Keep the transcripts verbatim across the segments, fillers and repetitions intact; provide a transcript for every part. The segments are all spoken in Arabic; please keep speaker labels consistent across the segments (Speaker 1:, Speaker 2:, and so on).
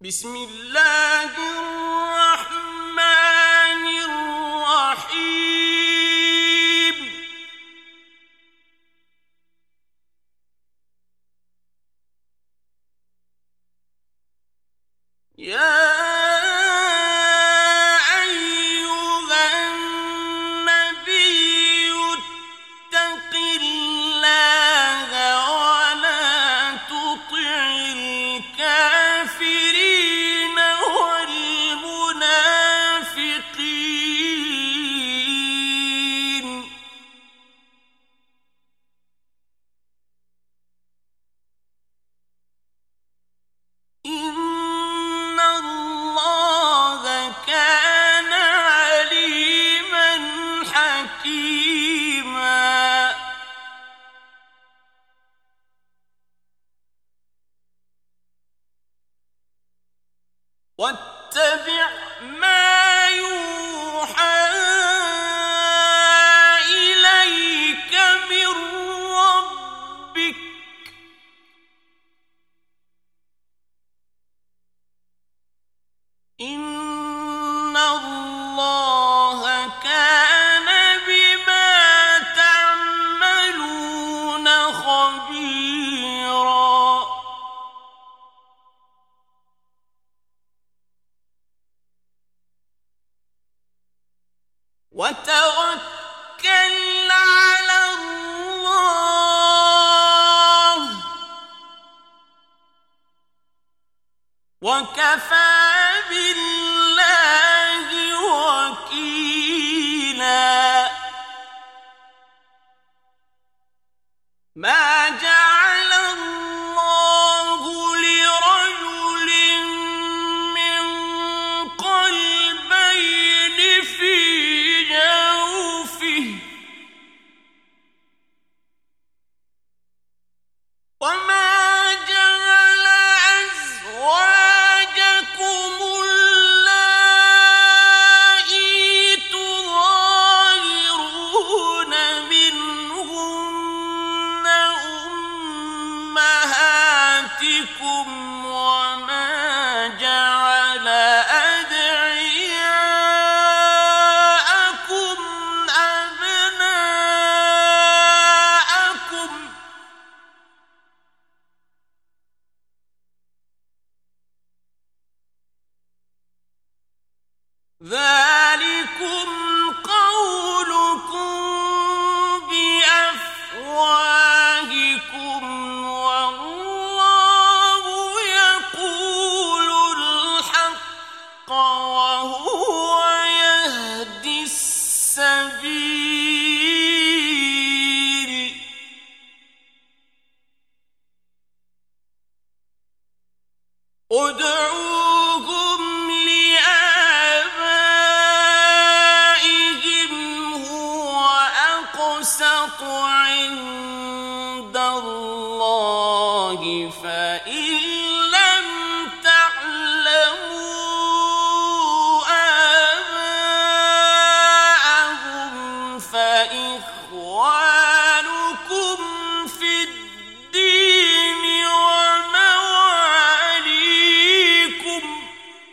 Speaker 1: بسم الله الرحمن الرحيم. يا واتبع ما يوحى إليك من ربك إن الله كان بما تعملون خبيرا. وتوكل على الله وكفى بالله وكيلا. ما جعل الله لرجل من قلبين في وما جعل أزواجكم اللائي تظاهرون منهن أمهاتكم وما جعل أدعياءكم أبناءكم ذلكم قولكم بأفواهكم والله يقول الحق وهو يهدي السبيل. ادعوهم أقسط عند الله فإن لم تعلموا آباءهم فإخوانكم في الدين ومواليكم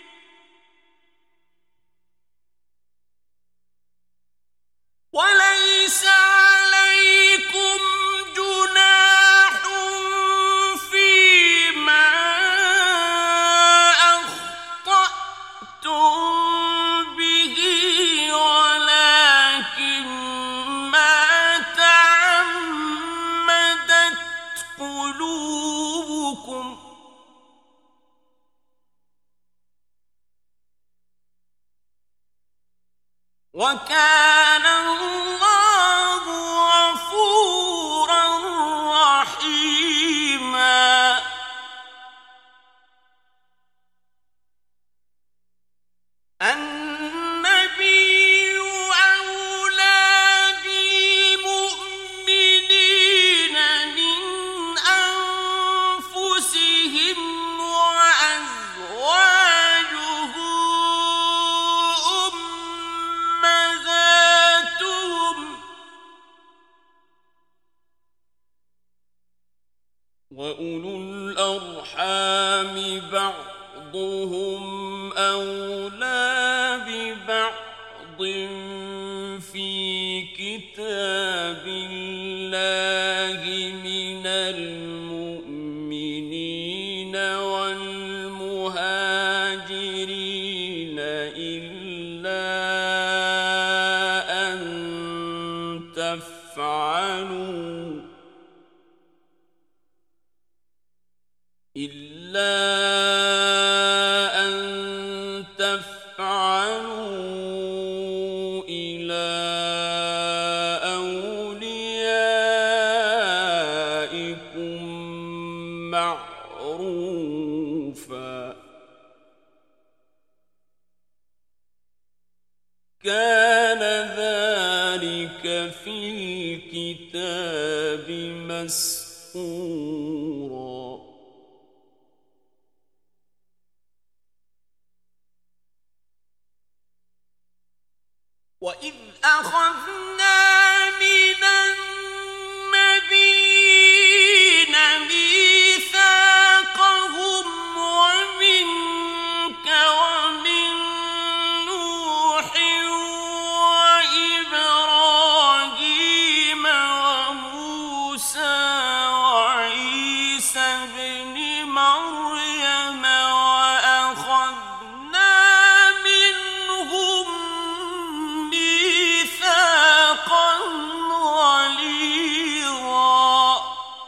Speaker 1: وليس عليكم جناح فيما أخطأتم به ولكن ما تعمدت قلوبكم وكان الله غفورا رحيما. النبي أولى بالمؤمنين من أنفسهم وأزواجه أمهاتهم بعضهم أولى ببعض في كتاب الله من المؤمنين والمهاجرين إلا أن تفعلوا إلا أن تفعلوا إلى أوليائكم معروفا كان ذلك في الكتاب مسطورا وإذ أخذنا من النبيين ميثاقهم ومنك ومن نوح وإبراهيم وموسى وعيسى ابن مريم وأخذنا منهم ميثاقا غليظا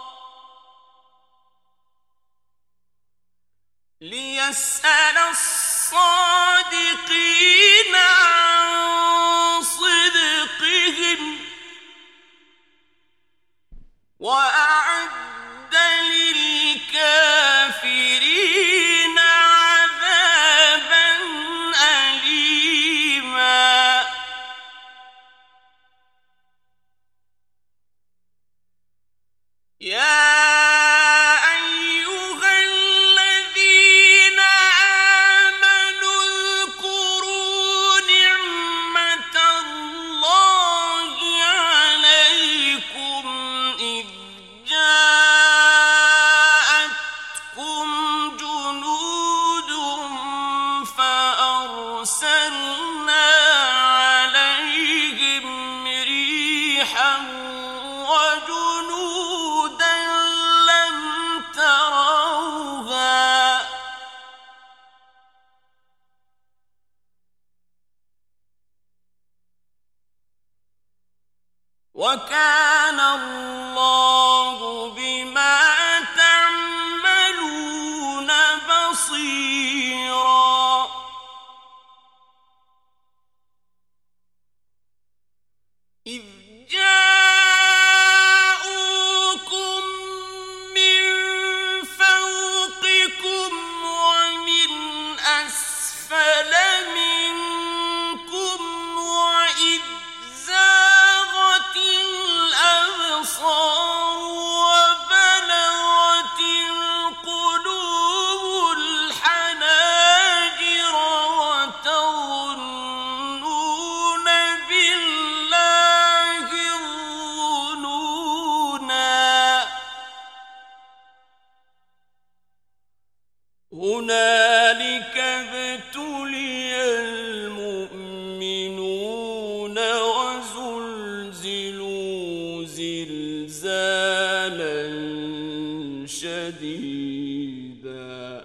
Speaker 1: ليسأل الصادقين عن صدقهم وأعد للكافرين عذابا أليما يا أيها الذين آمنوا اذكروا نعمة الله عليكم إذ جاءتكم جنود فأرسلنا عليهم ريحا وجنودا لم تروها وكان الله بما تعملون بصيرا إذ جاءوكم من فوقكم ومن أسفل منكم وإذ زاغت الأبصار وبلغت القلوب الحناجر وتظنون بالله الظنونا هنالك ابتلي المؤمنون وزلزلوا زلزالا شديدا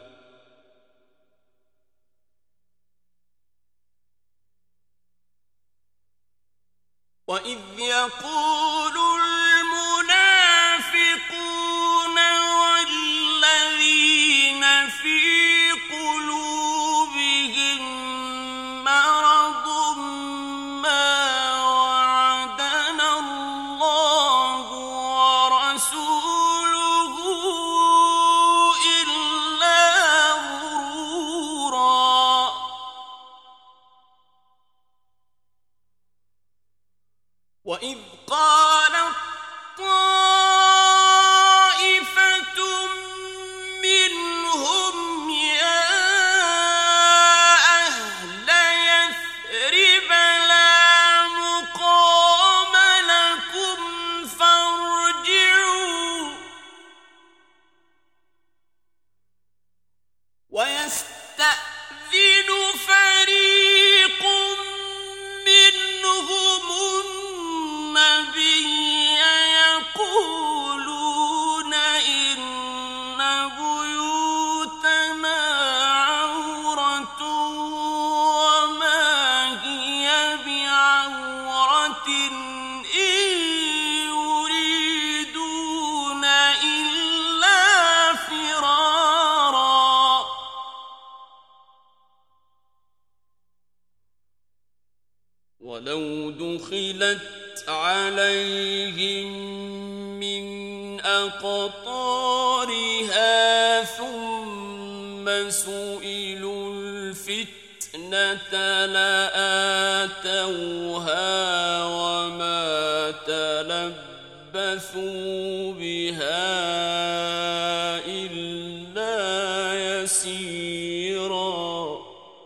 Speaker 1: وإذ يقول المنافقون والذين في قلوبهم مرض ما وعدنا الله ورسوله إلا غرورا وإذ قال ولو دخلت عليهم من أقطارها ثم سئلوا الفتنة لآتوها وما تلبثوا بها إلا يسيرا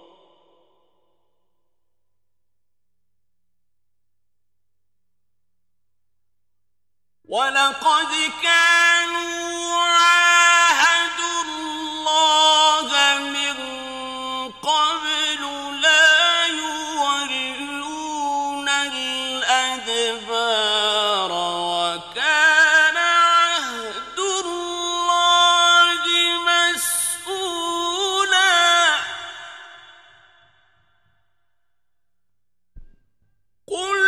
Speaker 1: ولقد كانوا عاهدوا الله من قبل لا يولون الأدبار وكان عهد الله مسؤولا قل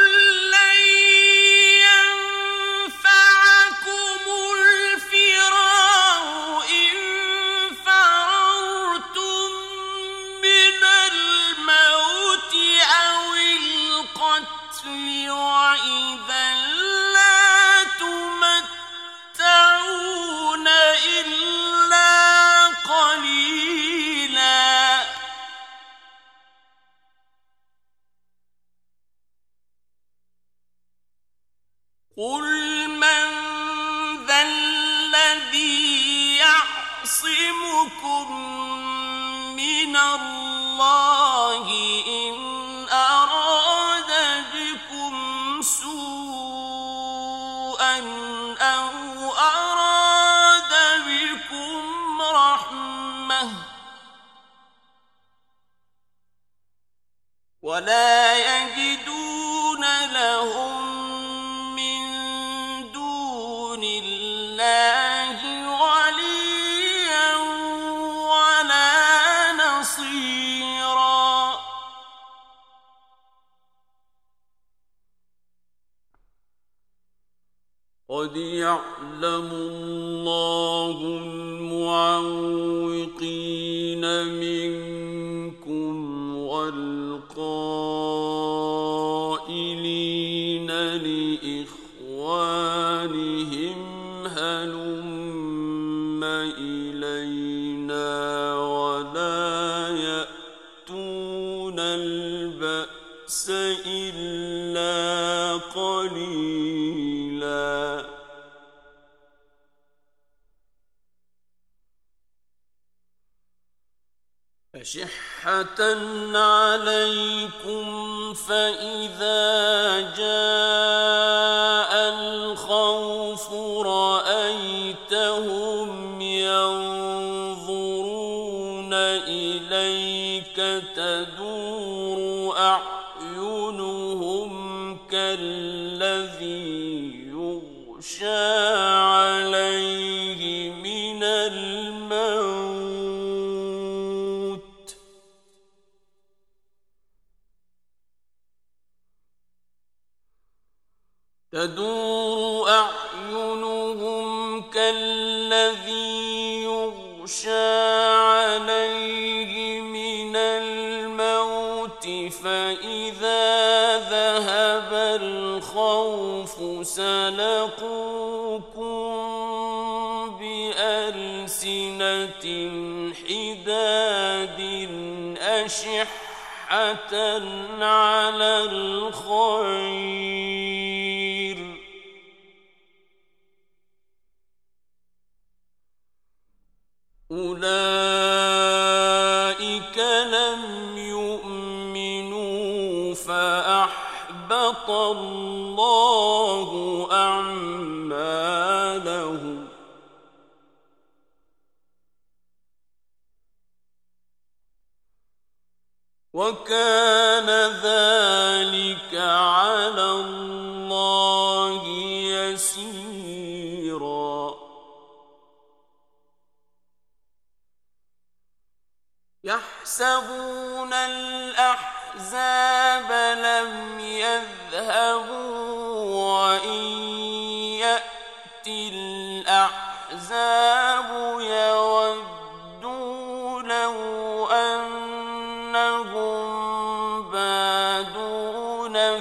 Speaker 1: وإذا لا تمتعون إلا قليلا قل من ذا الذي يعصمكم من الله إن أراد بكم سوءا أو أراد بكم رحمة ولا يجدون لهم من دون الله وليا ولا نصيرا قد يعلم الله المعوقين منكم والقائلين لإخوانهم هلم إلينا ولا يأتون البأس إلا قليلا أشحة عليكم فإذا جاء الخوف رأيتهم ينظرون إليك تدور أعينهم كالذي يغشى عليه من الموت تدور أعينهم كالذي يغشى عليه من الموت فإذا ذهب الخوف سلقوكم بألسنة حداد أشحة على الخير أولئك لم يؤمنوا فأحبط الله أعمالهم وكان ذلك على الله يسيرا يحسبون الأحزاب لم يذهبوا وإن يأتي الأحزاب يودوا لو أنهم بادون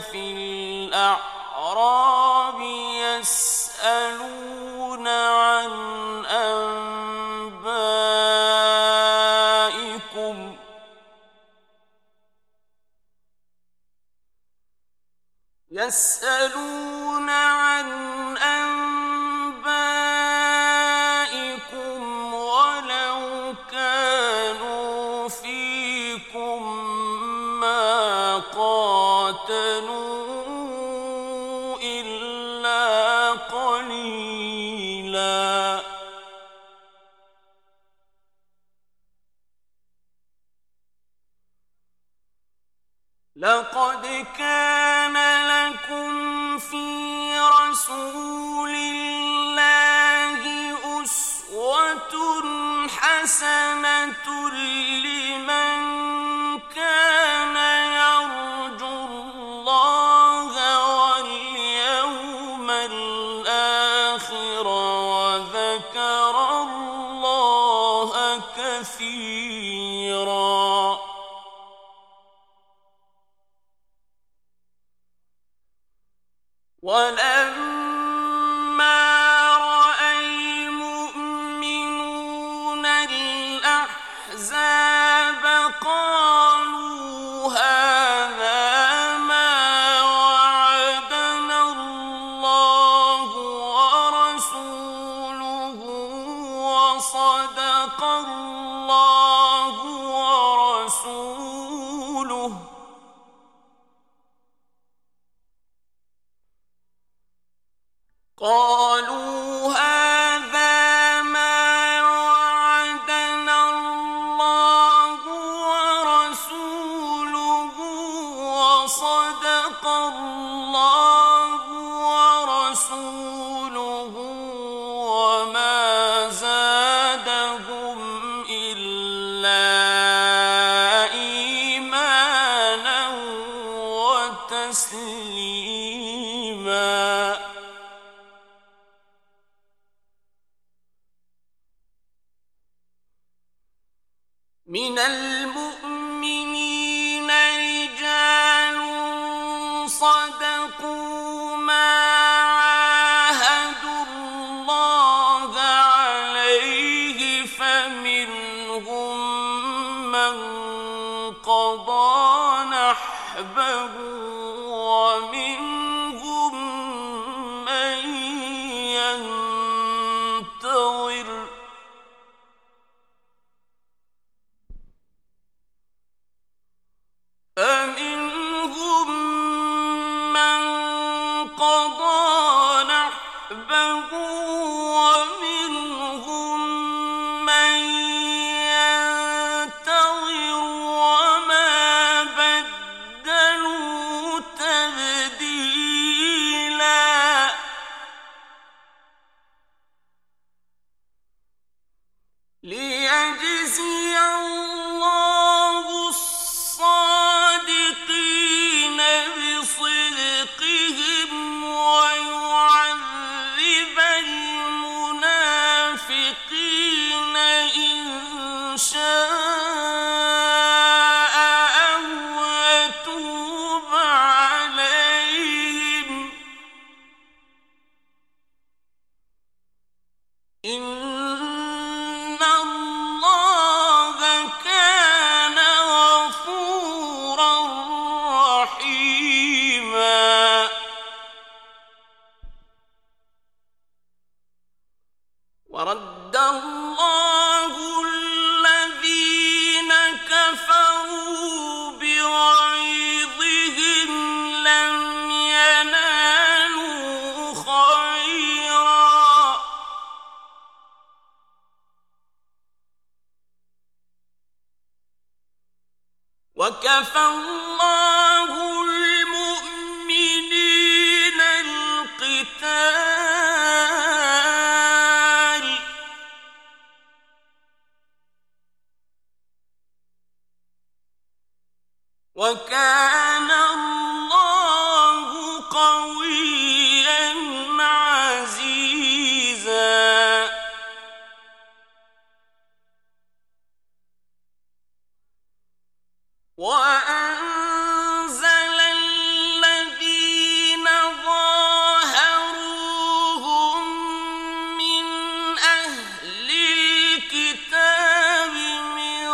Speaker 1: يسألون عن أنبائكم ولو كانوا فيكم ما قاتلوا إلا قليلا لقد كان لكم في رسول الله أسوة حسنة لمن كان يرجو الله واليوم الآخر وذكر الله كثيرا ولما رأى المؤمنون الأحزاب قالوا هذا ما وعدنا الله ورسوله وصدق الله ورسوله قالوا هذا ما وعدنا الله ورسوله وصدق الله ورسوله وما زادهم إلا إيمانا وتسليما من المؤمنين رجال صدقوا ما عاهدوا الله عليه فمنهم من قضى نحبه ومنهم من ينتظر فمنهم من قضى نحبه ومنهم من ينتظر وما بدلوا تبديلا ليجزي الله الصادقين بصدقهم ويعذب المنافقين إن شاء أو يتوب عليهم إن الله كان غفورا رحيما ورد الله الذين كفروا بغيظهم لم ينالوا خيرا وكفى الله المؤمنين القتال وكان الله قويا عزيزا وأنزل الذين ظاهروهم من أهل الكتاب من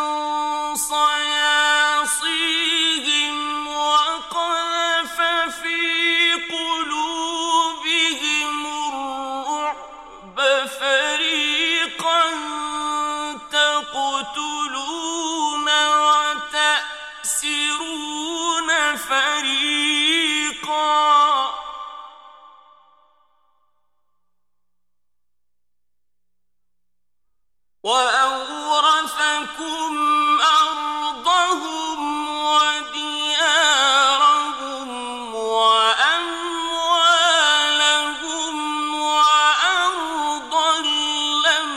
Speaker 1: صياصيهم وقذف في تأسرون فريقا وأورثكم أرضهم وديارهم وأموالهم وأرضا لم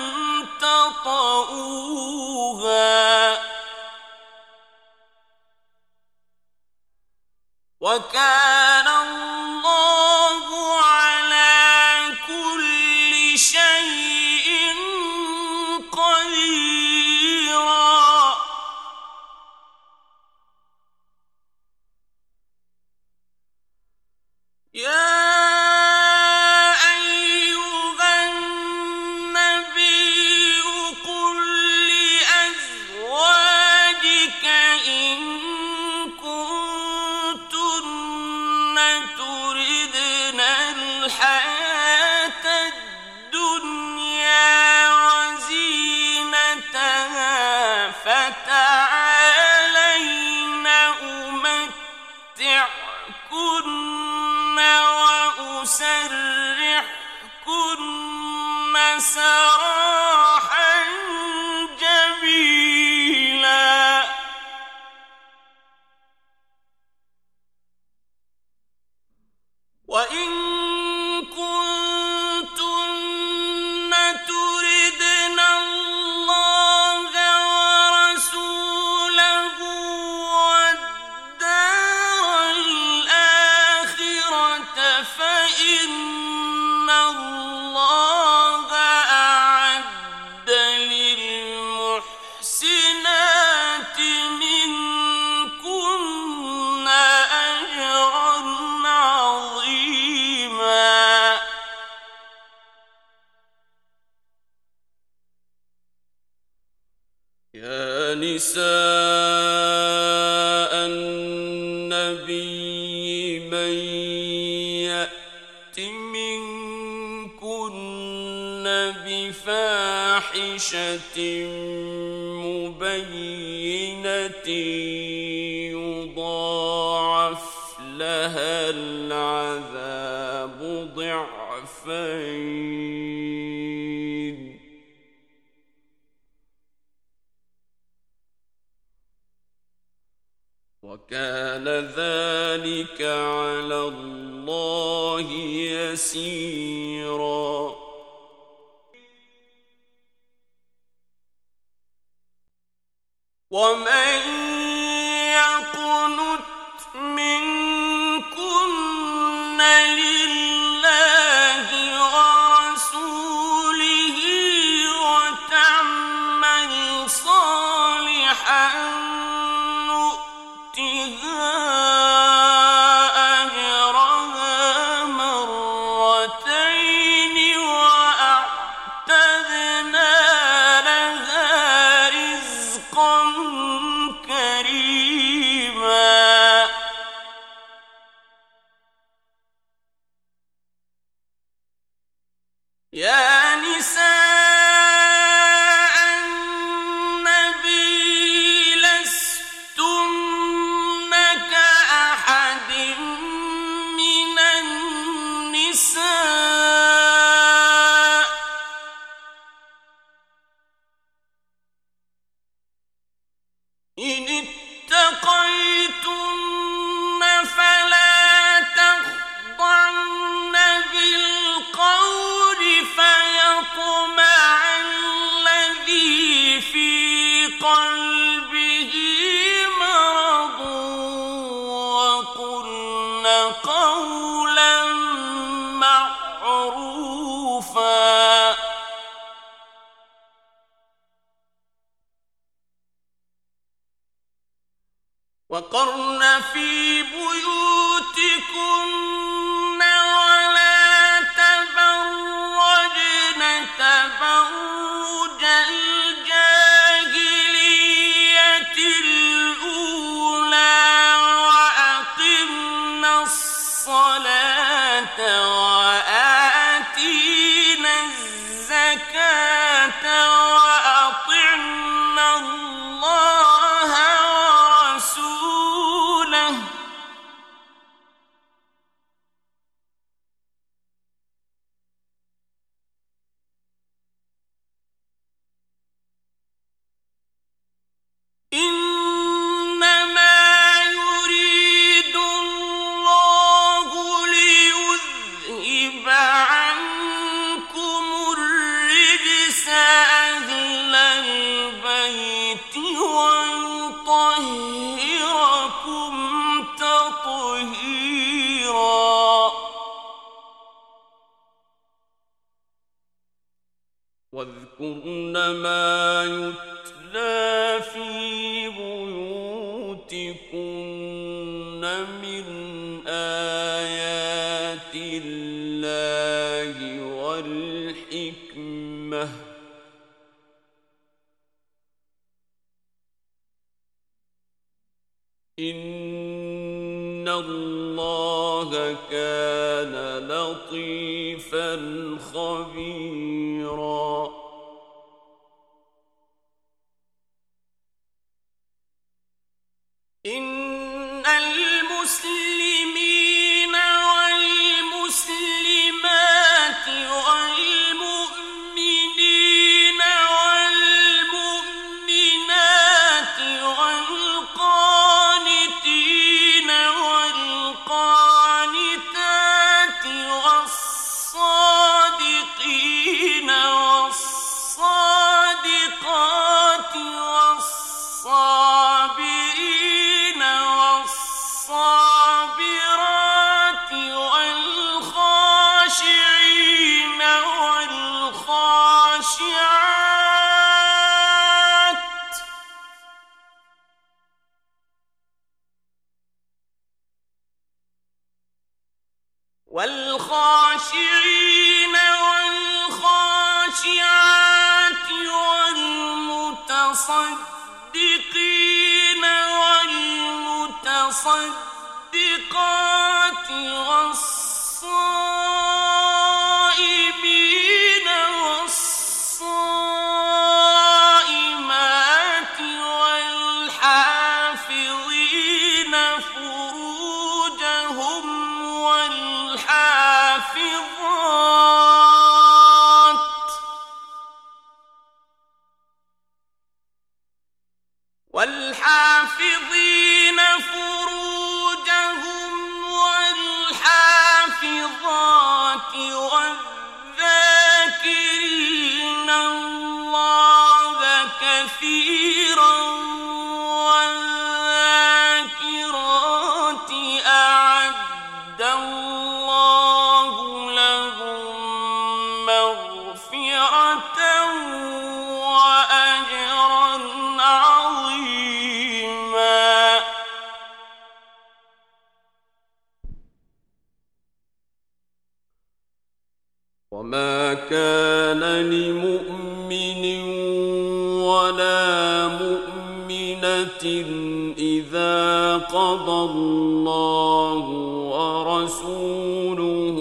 Speaker 1: تطئوها وكان الله على كل شيء قديرا. يا أيها النبي قل لأزواجك إن كنتن تردن الحياة الدنيا وزينتها فتعالين أمتعكن وأسرحكن سراحا جميلا. وإن كنتن تردن الله ورسوله والدار الآخرة فإن الله أعد للمحسنات منكن أجرا عظيما. يا نساء النبي من يأت منكن بفاحشة مبينة يضاعف لها العذاب ضعفين وكان ذلك على الله يسيرا. ومن يقنت منكن لله ورسوله وتعمل صالحا نؤتها أجرها مرتين وأعتدنا لها رزقا كريما. يا نساء النبي لستن كأحد من النساء إن اتقيتن فلا تخضعن بالقول فيطمع الذي في قلبه مرض وقلن قولا معروفا. وقرن في بيوتكن ولا تبرجن تبرج الجاهلية الأولى وأقمن الصلاة وآتين الزكاة وأطعن الله ورسوله واذكرن ما يتلى في بيوتكن من آيات الله والحكمة إن الله كان لطيفا خبيرا إن المسلمين والمسلمات والمؤمنين والمؤمنات والقانتين والقانتات والصادقين والصادقات والصابرين والصابرات والخاشعين والخاشعات والخاشعين والخاشعات والمتصدقين والمتصدقات والصائمين والصائمات والحافظين فروجهم والحافظات والحافظين فروجهم والحافظات والذاكرين الله كثيرا والذاكرات أعد الله لهم مغفرة وأجرا عظيما وما كان لمؤمن ولا مؤمنة إذا قضى الله ورسوله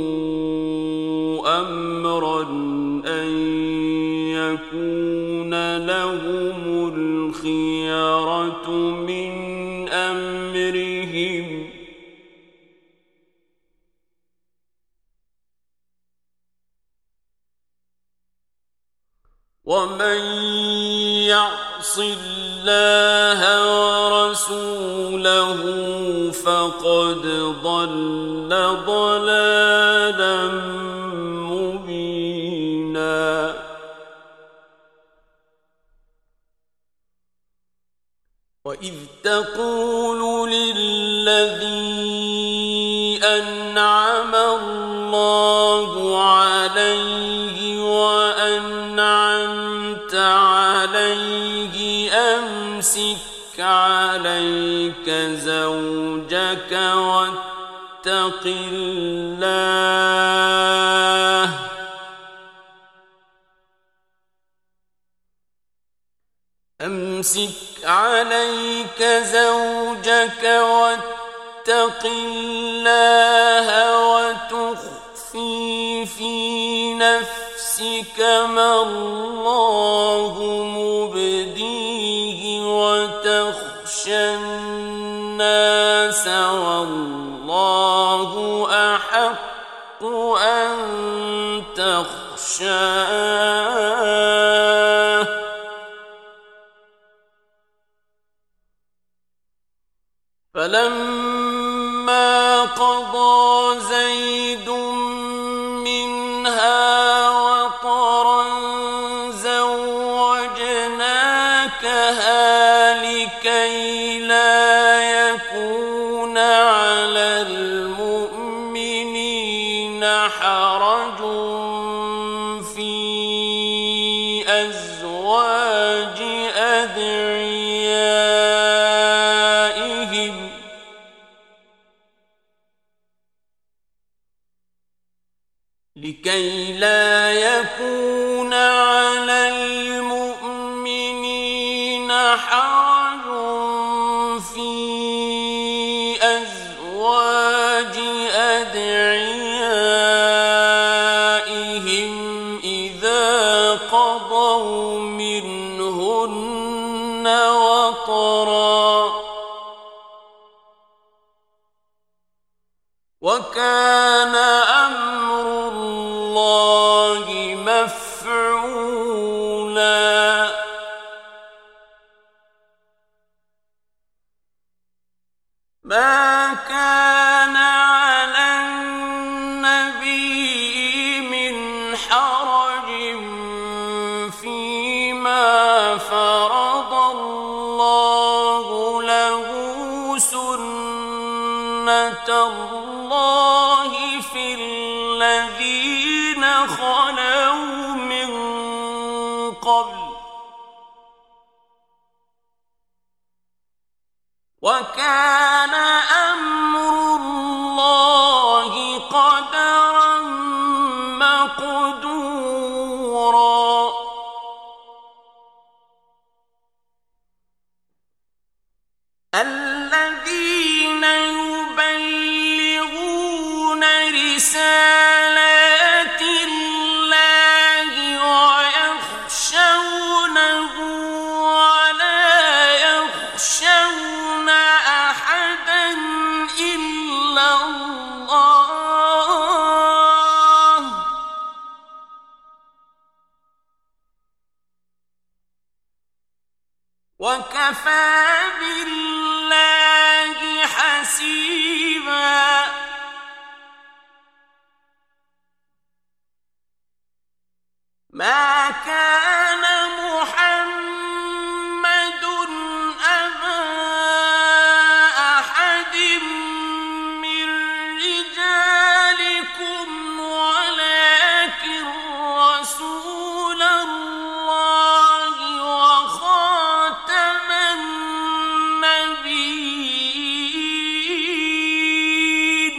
Speaker 1: أمرا أن يكون لهم الخيرة من أمرهم ومن يعص الله ورسوله فقد ضل ضلالا مبينا وإذ تقول للذي أنعم الله عليه وأنعمت عليه أمسك عليك زوجك واتق الله أمسك عليك زوجك واتق الله وتخفي في نفسك ما الله مبديه وتخشى الناس والله أحق أن تخشاه فلما قضى زيد منها وطرا زوجناكها لكي لا يكون على المؤمنين حرج في أزواج لكي لا يكون على المؤمنين حرج في أزواج أدعيائهم إذا قضوا منهن وطرا، وكان أمر الله مفعولا. ما كان على النبي من حرج فيما فرض الله له، سنة الله في الذين خلوا من قبل، وكان أمر الله قدرا مقدورا. الذين يبلغون رسالات الله ويخشونه ولا يخشون أحدا إلا الله، وكفى بالله حسيبا. ما كان محمد أبا أحد من رجالكم ولكن رسول الله وخاتم النبيين،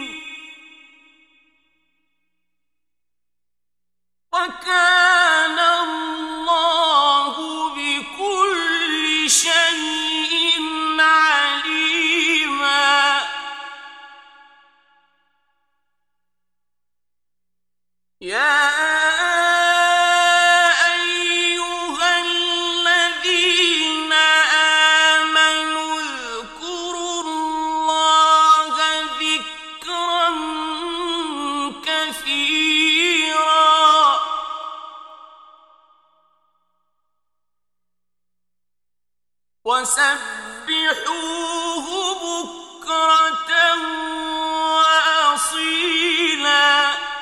Speaker 1: وكان الله بكل شيء عليما. يا أيها الذين آمنوا اذكروا الله ذكرا كثيرا، وسبحوه بكرة وأصيلا.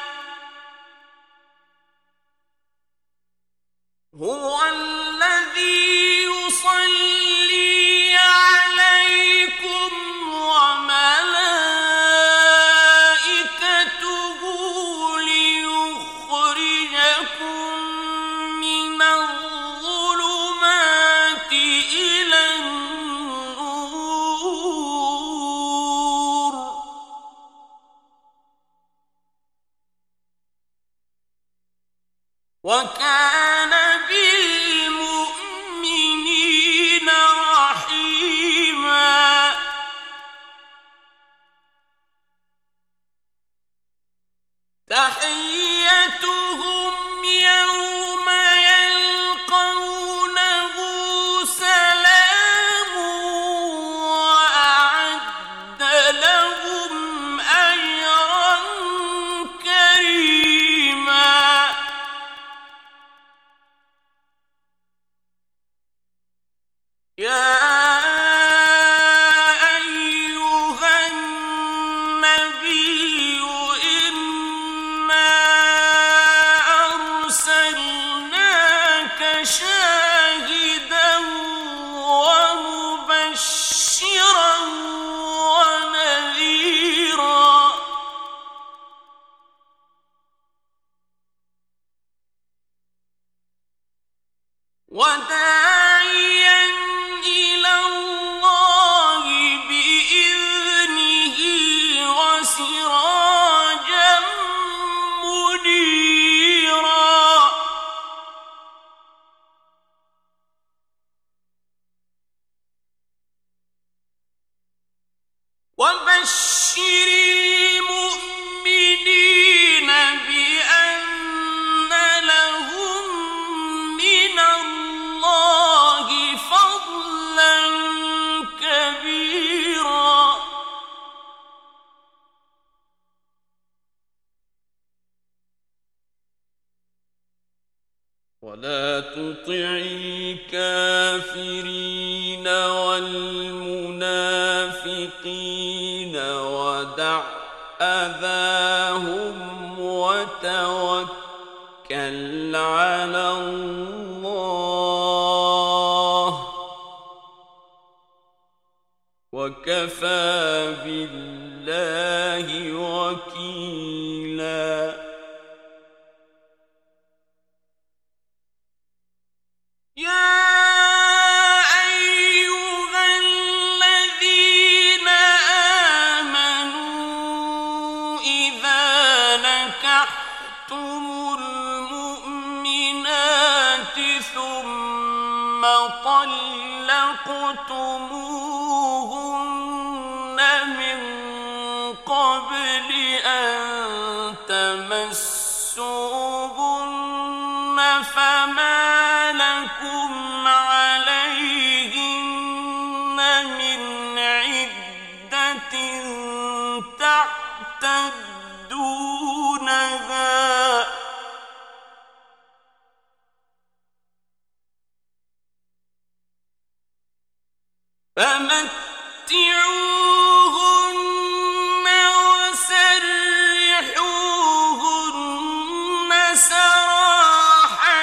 Speaker 1: هو الذي يصلي عليكم وملائكته ليخرجكم من الظلمات إلى النور، وكان بالمؤمنين رحيما. تحيتهم يوم يلقونه سلام، وأعد لهم أجرا كريما. وبشر المؤمنين بأن لهم من الله فضلا كبيرا ولا تطع الكافرين والمنافقين ودع أذاهم وتوكل على الله وكفى بالله وكيلا يا أيها الذين آمنوا إذا نكحتم المؤمنات ثم طلقتموهن من قبل أن تمسوهن فما لكم عليهن من عدة تعتدونها فمتعوهن وسرحوهن سراحا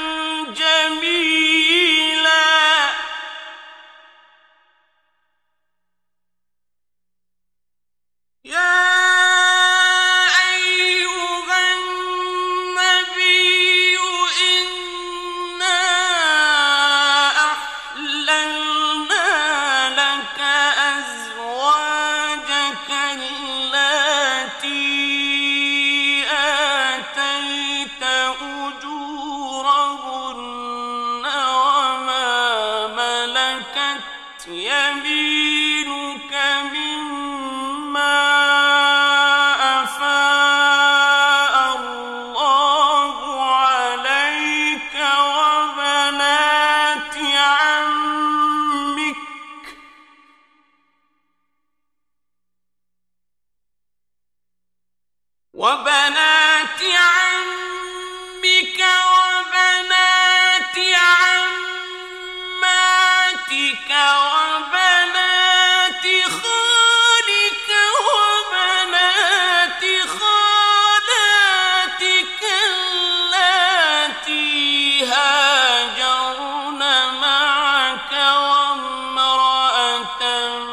Speaker 1: جميلا يا أيها النبي إنا أحللنا لك أزواجك اللاتي آتيت أجورهن وما ملكت يمينك مما أفاء الله عليك وبنات عمك وبنات عمك وبنات عماتك وبنات خالك وبنات خالاتك اللاتي هاجرن معك وامرأة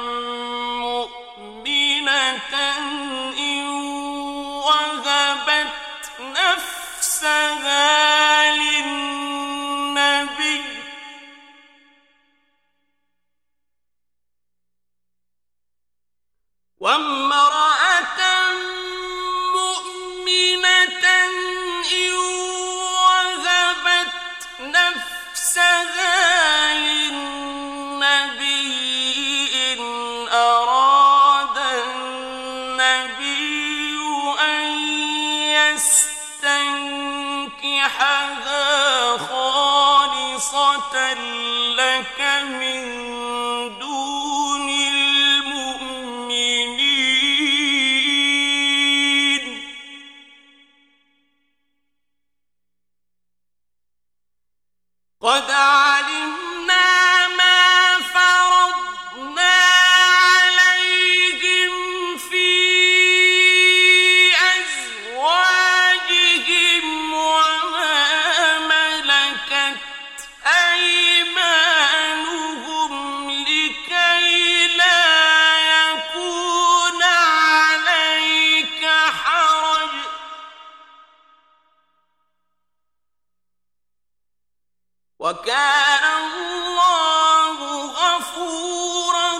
Speaker 1: مؤمنة إن وهبت نفسها للنبي وامرأة مؤمنة إن وهبت نفسها للنبي إن أراد النبي أن يستنكحها خالصة لك من دون المؤمنين قد علمنا ما فرضنا عليهم في أزواجهم وما ملكت أيمانهم لكي لا يكون عليك حرج وكان الله غفورا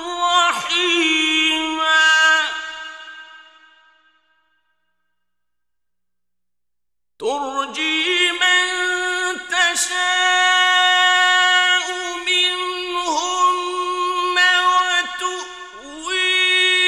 Speaker 1: رحيما ترجي من تشاء منهن وتؤوي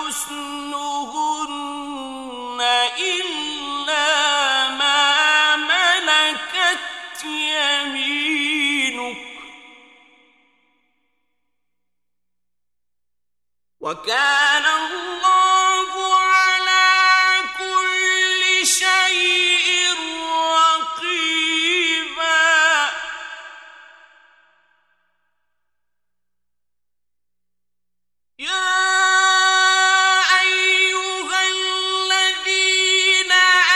Speaker 1: حسنهن إلا ما ملكت يمينك وكان الله على كل شيء رقيبا. يا أيها الذين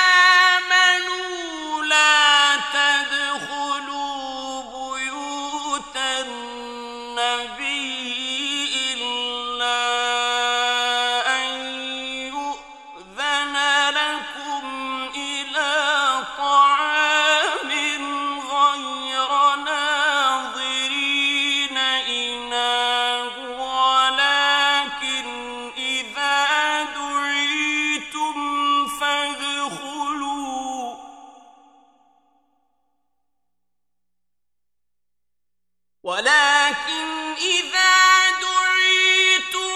Speaker 1: آمنوا لا تدخلوا بيوت النبي ولكن إذا دعيتم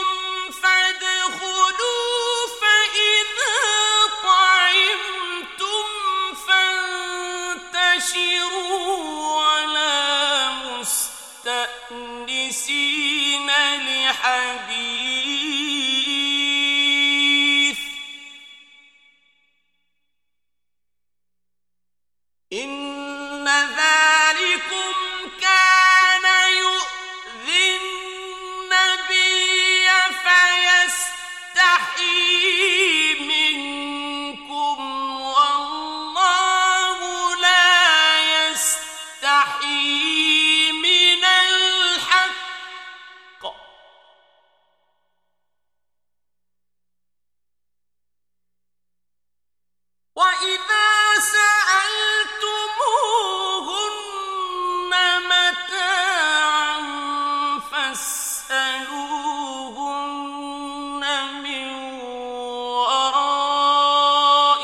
Speaker 1: فادخلوا فإذا طعمتم فانتشروا ولا مستأنسين لحديث إن ذلكم كان يؤذي النبي فيستحيي منكم والله لا يستحيي من الحق وإذا سألتموهن متاعا فاسألوهن من وراء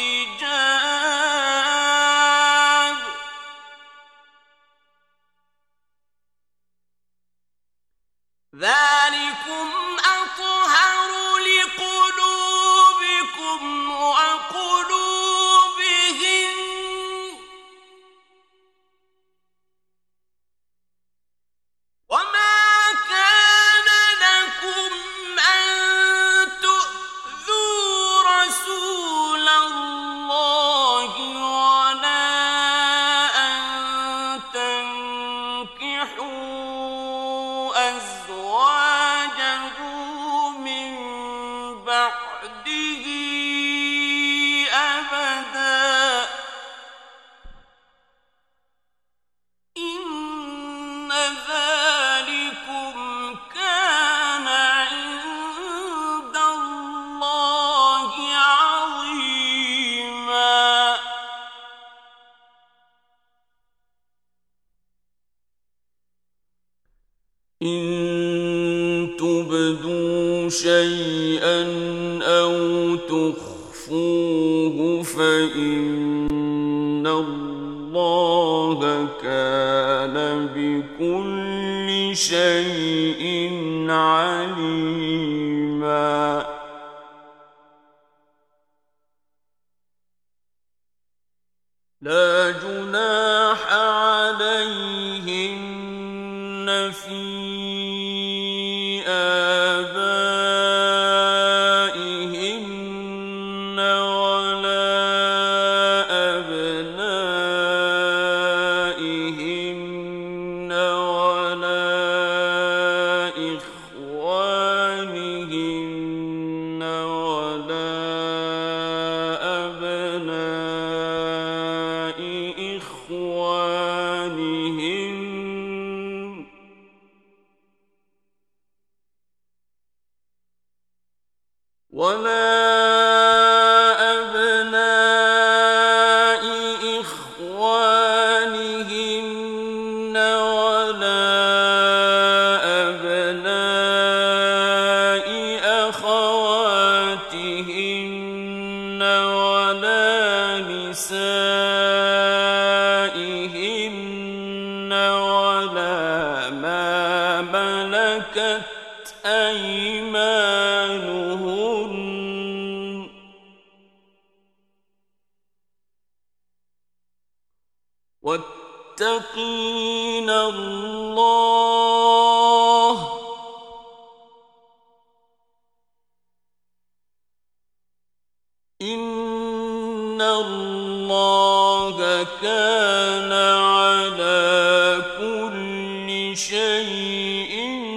Speaker 1: حجاب ذلكم أطهر لقلوبكم وقلوبهم وما كان لكم أن تؤذوا رسول الله ولا أن تنكحوا أزواجه من بعده أبدا إن ذلكم كان عند الله عظيما. إن تبدوا شيئا أو تخفوه فإن الله كان بكل شيء عليما. لا جناح عليهن في آبائهن ولا أبنائهن ولا إخوانهن ولا أبناء إخوانهن ولا أبناء إخوانهن ولا أبناء أخواتهن ولا نسائهن ولا ما ملكت أيمانهن المتقين الله إن الله كان على كل شيء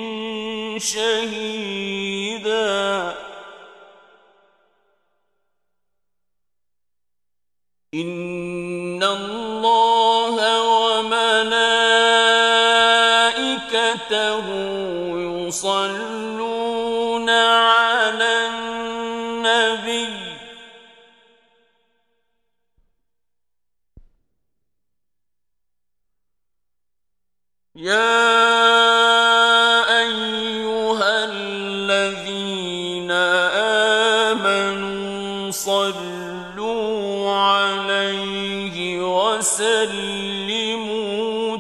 Speaker 1: شهيدا إن الله وملائكته يصلون على النبي يا أيها الذين آمنوا صلوا عليه وسلموا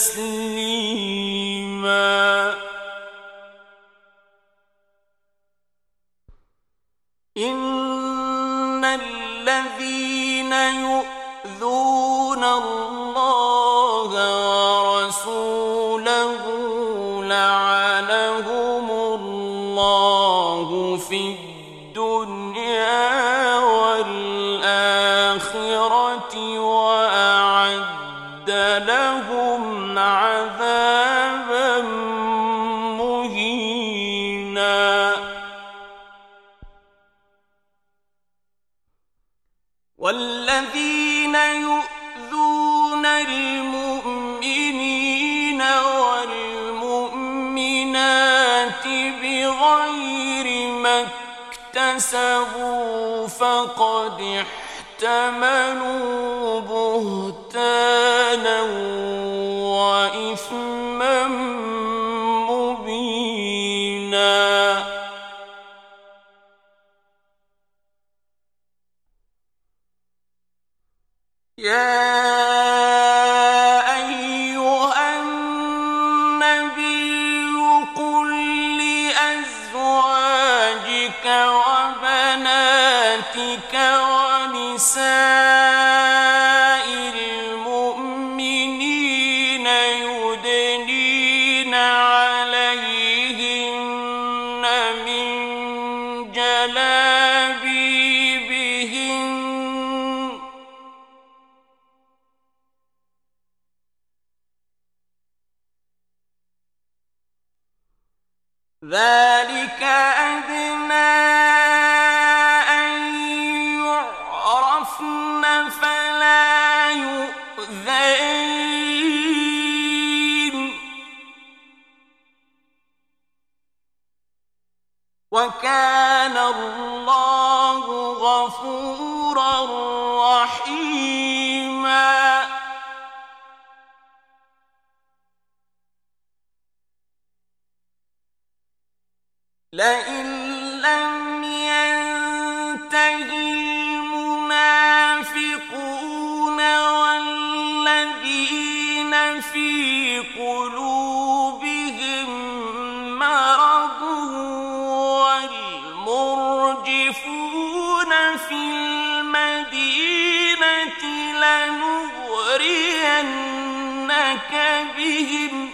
Speaker 1: تسليما إن الذين يؤذون الله ورسوله لعنهم الله في الدنيا والآخرة وأعد لهم عذابا مهينا والذين يؤذون المؤمنين والمؤمنات بغير ما اكتسبوا فقد احتملوا بهتانا وإثما مبينا يا أيها النبي قل لأزواجك وبناتك ونساء المؤمنين يدنين عليهن من جلابيبهن ذلك أدنى أن يعرفن فلا يؤذين وكان الله غفورا رحيما لئن لم ينتهي المنافقون والذين في قلوبهم مرض والمرجفون في المدينة لنغرينك بهم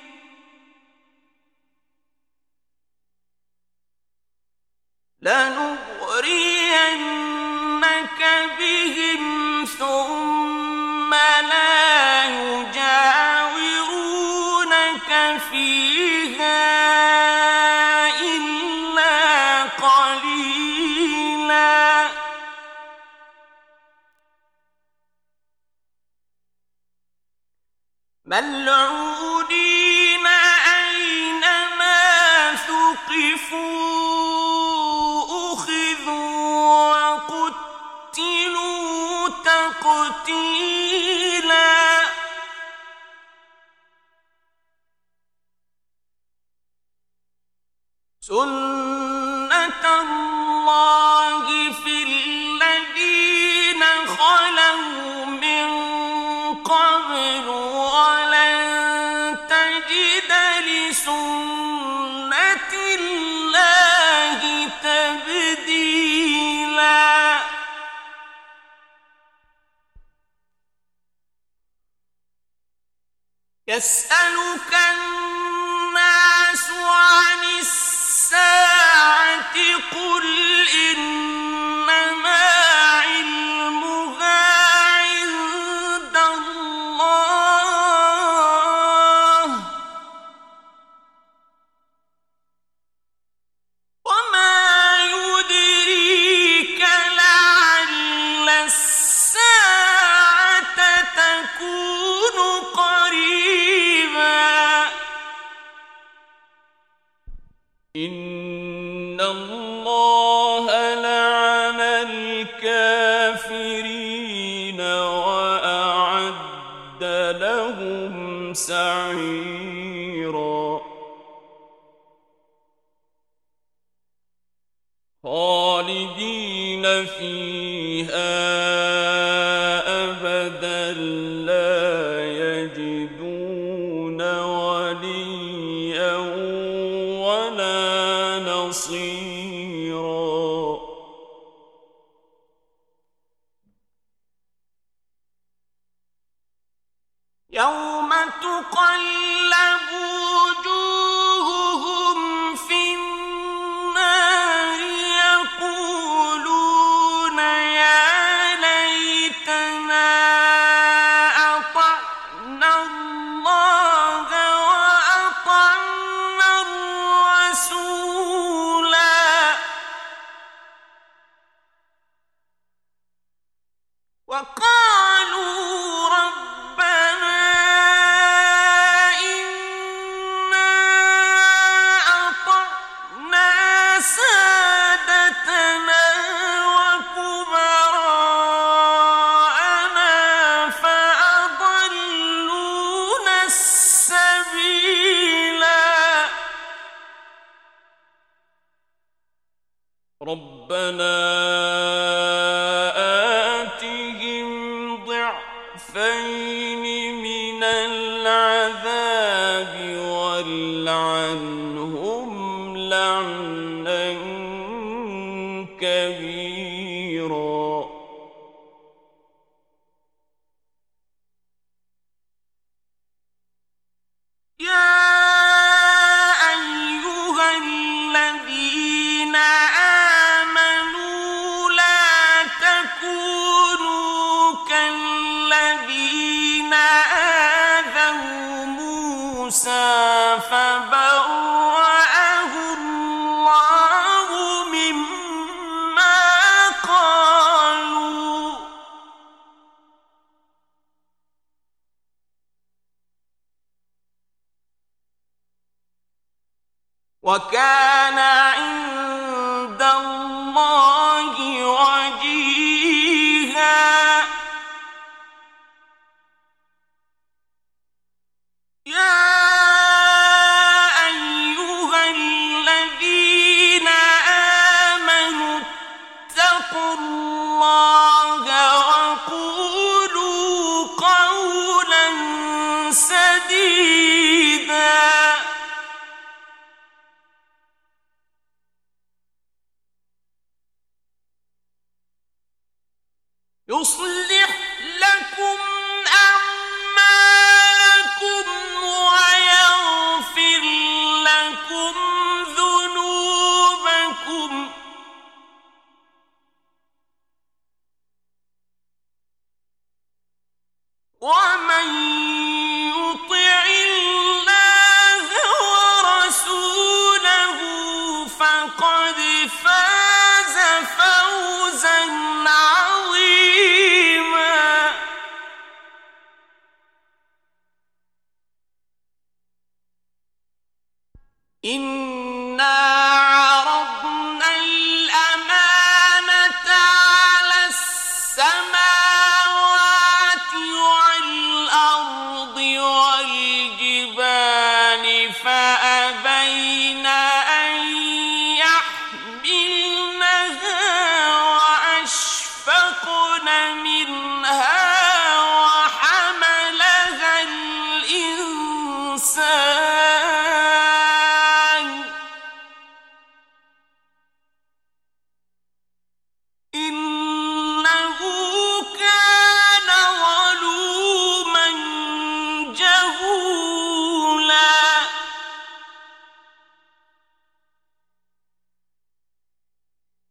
Speaker 1: لنغرينك بهم ثم لا يجاورونك فيها إلا قليلا ملعونين أينما ثقفوا وقتلوا تقتيلا سنة الله في الذين خلوا من قبل ولن تجد لسنة الله تبديلا يسألك الناس عن الساعة قل إنما علمها عند الله وما يدريك لعل الساعة تكون قريبا إن الله لعن الكافرين وأعد لهم سعيرا خالدين فيها أبدا لا يجدون وليا ولا نصيرا يوم تقلب وجوههم في النار يقولون يا ليتنا أطعنا الله وأطعنا الرسولا وقالوا ربنا إنا أطعنا سادتنا وكبراءنا فأضلونا السبيلا ربنا آتهم ضعفين من العذاب والعنهم لعنا كبيرا يا أيها الذين آمنوا لا تكونوا كالذين آذوا موسى فبرأه الله مما قالوا وكان عند الله وجيها يا أيها الذين آمنوا اتقوا الله وقولوا قولا سديدا يصلح لكم أعمالكم ويغفر لكم ذنوبكم ومن يطع الله ورسوله فقد فاز فوزا عظيما إنا عرضنا الأمانة على السماوات والأرض والجبال فأبين أن يحملنها وأشفقن منها وحملها الإنسان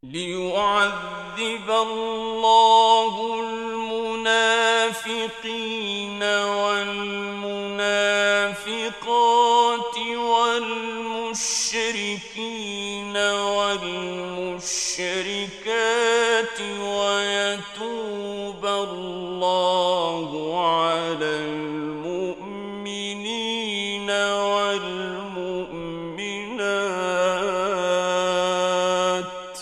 Speaker 1: ليعذب الله المنافقين والمنافقات والمشركين والمشركات ويتوب الله على المؤمنين والمؤمنات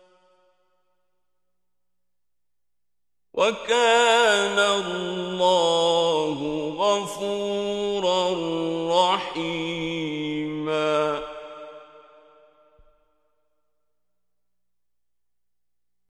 Speaker 1: وكان الله